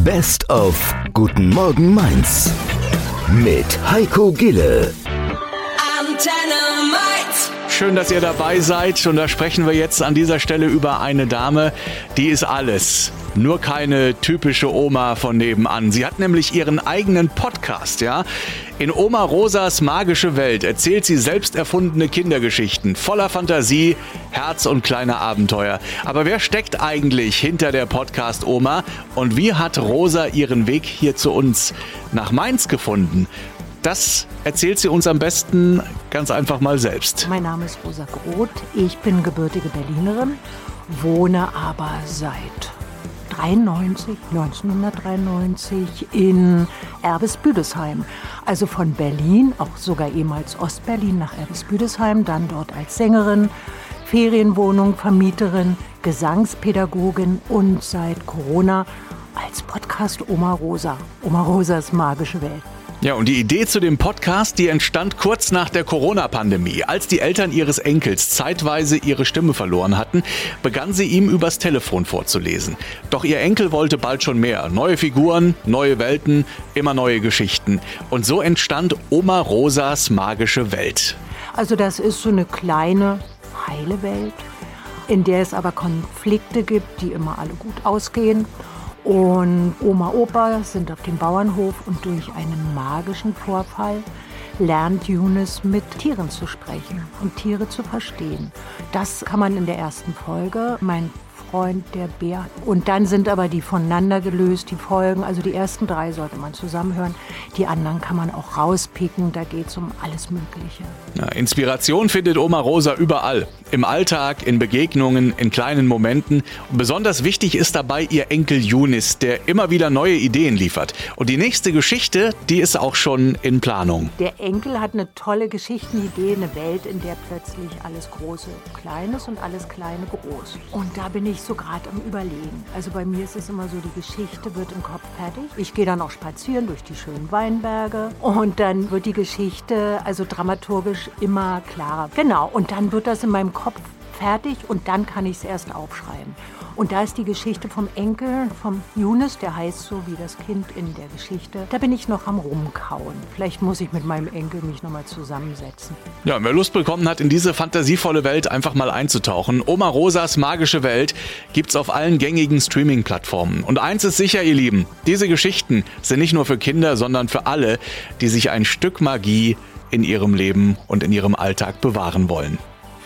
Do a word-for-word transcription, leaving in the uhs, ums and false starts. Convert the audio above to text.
Best of Guten Morgen Mainz mit Heiko Gille. Schön, dass ihr dabei seid, und da sprechen wir jetzt an dieser Stelle über eine Dame, die ist alles, nur keine typische Oma von nebenan. Sie hat nämlich ihren eigenen Podcast, ja. In Oma Rosas magische Welt erzählt sie selbst erfundene Kindergeschichten, voller Fantasie, Herz und kleiner Abenteuer. Aber wer steckt eigentlich hinter der Podcast-Oma und wie hat Rosa ihren Weg hier zu uns nach Mainz gefunden? Das erzählt sie uns am besten ganz einfach mal selbst. Mein Name ist Rosa Groth, ich bin gebürtige Berlinerin, wohne aber seit neunzehnhundertdreiundneunzig in Erbes-Büdesheim. Also von Berlin, auch sogar ehemals Ostberlin, nach Erbes-Büdesheim, dann dort als Sängerin, Ferienwohnung, Vermieterin, Gesangspädagogin und seit Corona als Podcast Oma Rosa. Oma Rosas magische Welt. Ja, und die Idee zu dem Podcast, die entstand kurz nach der Corona-Pandemie. Als die Eltern ihres Enkels zeitweise ihre Stimme verloren hatten, begann sie ihm übers Telefon vorzulesen. Doch ihr Enkel wollte bald schon mehr. Neue Figuren, neue Welten, immer neue Geschichten. Und so entstand Oma Rosas magische Welt. Also das ist so eine kleine, heile Welt, in der es aber Konflikte gibt, die immer alle gut ausgehen. Und Oma, Opa sind auf dem Bauernhof und durch einen magischen Vorfall lernt Younes mit Tieren zu sprechen und Tiere zu verstehen. Das kann man in der ersten Folge, mein Freund, der Bär. Und dann sind aber die voneinander gelöst, die Folgen. Also die ersten drei sollte man zusammenhören. Die anderen kann man auch rauspicken. Da geht es um alles Mögliche. Ja, Inspiration findet Oma Rosa überall. Im Alltag, in Begegnungen, in kleinen Momenten. Und besonders wichtig ist dabei ihr Enkel Younes, der immer wieder neue Ideen liefert. Und die nächste Geschichte, die ist auch schon in Planung. Der Enkel hat eine tolle Geschichtenidee, eine Welt, in der plötzlich alles Große klein ist und alles Kleine groß. Und da bin ich so gerade am Überlegen. Also bei mir ist es immer so, die Geschichte wird im Kopf fertig. Ich gehe dann auch spazieren durch die schönen Weinberge und dann wird die Geschichte also dramaturgisch immer klarer. Genau, und dann wird das in meinem Kopf fertig und dann kann ich es erst aufschreiben. Und da ist die Geschichte vom Enkel, vom Younes, der heißt so wie das Kind in der Geschichte. Da bin ich noch am Rumkauen. Vielleicht muss ich mit meinem Enkel mich nochmal zusammensetzen. Ja, wer Lust bekommen hat, in diese fantasievolle Welt einfach mal einzutauchen, Oma Rosas magische Welt gibt's auf allen gängigen Streaming-Plattformen. Und eins ist sicher, ihr Lieben, diese Geschichten sind nicht nur für Kinder, sondern für alle, die sich ein Stück Magie in ihrem Leben und in ihrem Alltag bewahren wollen.